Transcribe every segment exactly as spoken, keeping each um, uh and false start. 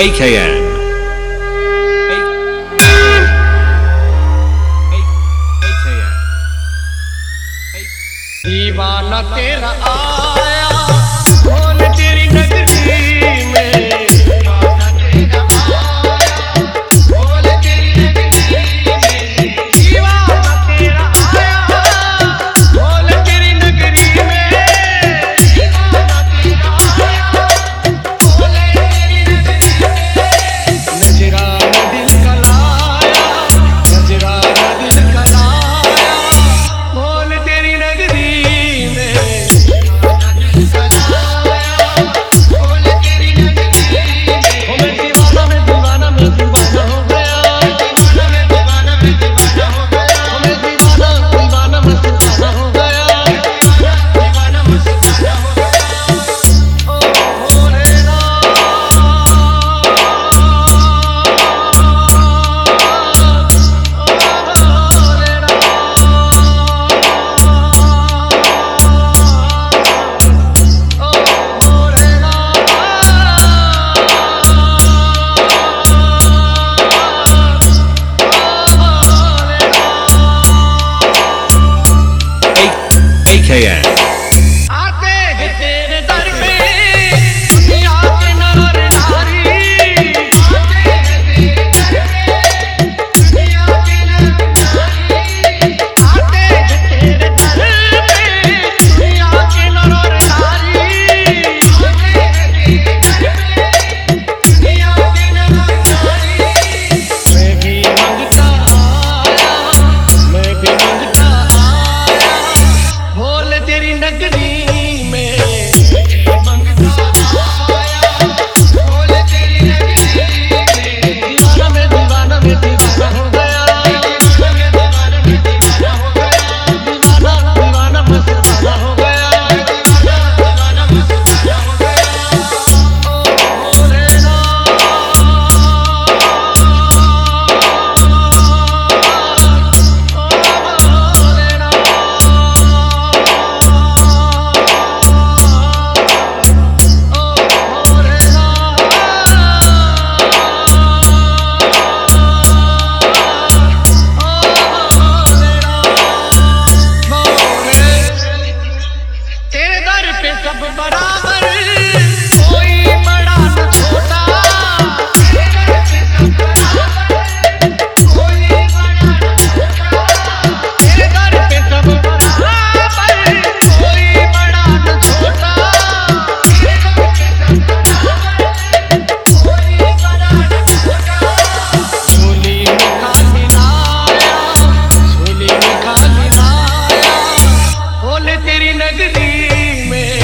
A K N. दीवाना तेरा आया बोल तेरी नगरी में, दीवाना तेरा आया बोल तेरी नगरी में, दीवाना तेरा आया बोल तेरी नगरी में, दीवाना तेरा आया बोल तेरी नगरी में। नजराना दिल का लाया, नजराना दिल का लाया बोल तेरी नगरी। A K N. सब बराबर कोई बड़ा न छोटा, सब बराबर कोई बड़ा न छोटा, तेरे दर पे सब बराबर कोई बड़ा न छोटा, तेरे दर पे सब बराबर कोई बड़ा न छोटा। झोली में खाली लाया, झोली में खाली लाया बोले तेरी नगरी में,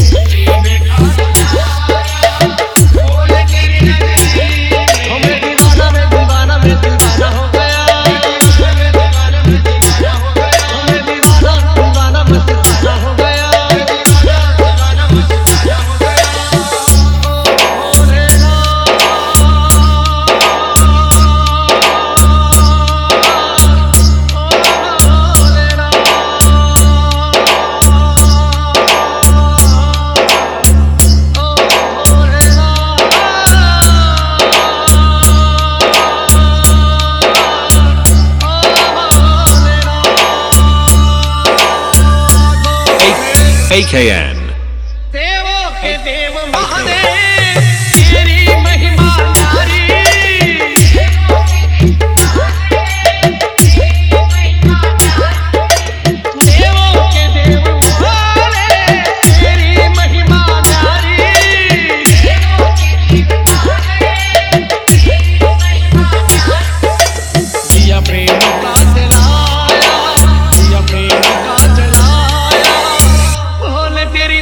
A K N. देवों के देव महादेव तेरी महिमा न्यारी, देवों के देव महादेव तेरी महिमा न्यारी, देवों के देव महादेव तेरी महिमा न्यारी, देवों के देव महादेव तेरी महिमा न्यारी। दिया प्रेम का जलाया, दिया प्रेम का जलाया तेरी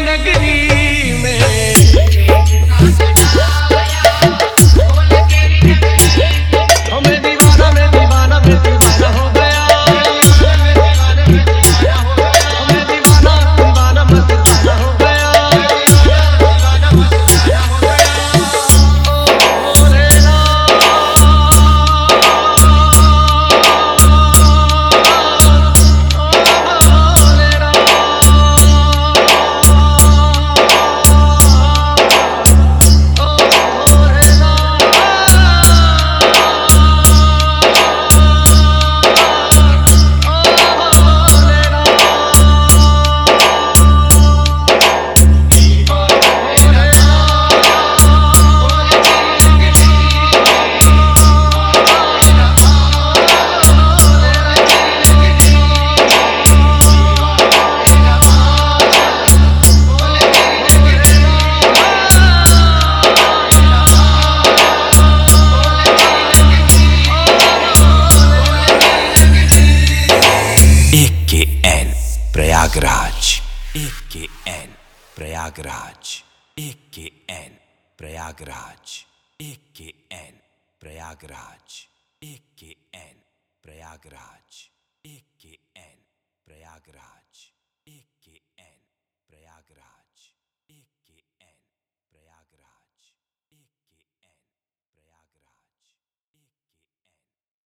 प्रयागराज एक के एन प्रयागराज एक के एन प्रयागराज एक के एन प्रयागराज एक के एन प्रयागराज एक के एन प्रयागराज।